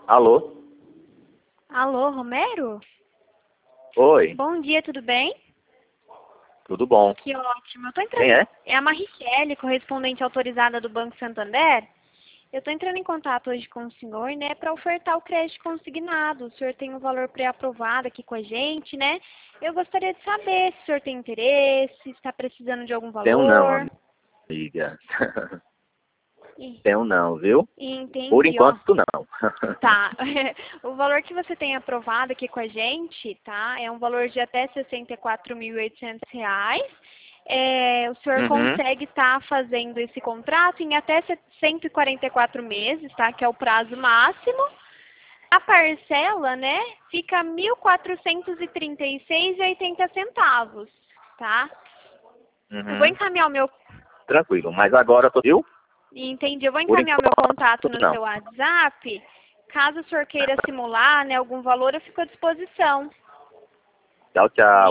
Alô? Alô, Romero? Oi, Bom dia, tudo bem? tudo bom? Que ótimo. Eu tô entrando. Quem é? É a Maricele, correspondente autorizada do Banco Santander. Eu tô entrando em contato hoje com o senhor, né, para ofertar o crédito consignado. O senhor tem um valor pré-aprovado aqui com a gente, né? Eu gostaria de saber se o senhor tem interesse, se está precisando de algum Tenho não, valor. amiga. E- Tenho não, viu? Por Entendi, ó. enquanto não. Tá. O valor que você tem aprovado aqui com a gente, tá? É um valor de até R$ 64.800. O senhor Uhum. consegue estar fazendo esse contrato em até 144 meses, tá? Que é o prazo máximo. A parcela, né, fica R$ 1.436,80, tá? Eu vou Uhum. encaminhar o meu... Tranquilo, mas agora tô, viu? Entendi. Eu vou Por encaminhar o meu contato enquanto no não. seu WhatsApp. Caso o senhor queira simular, né, algum valor, eu fico à disposição. Tchau, tchau.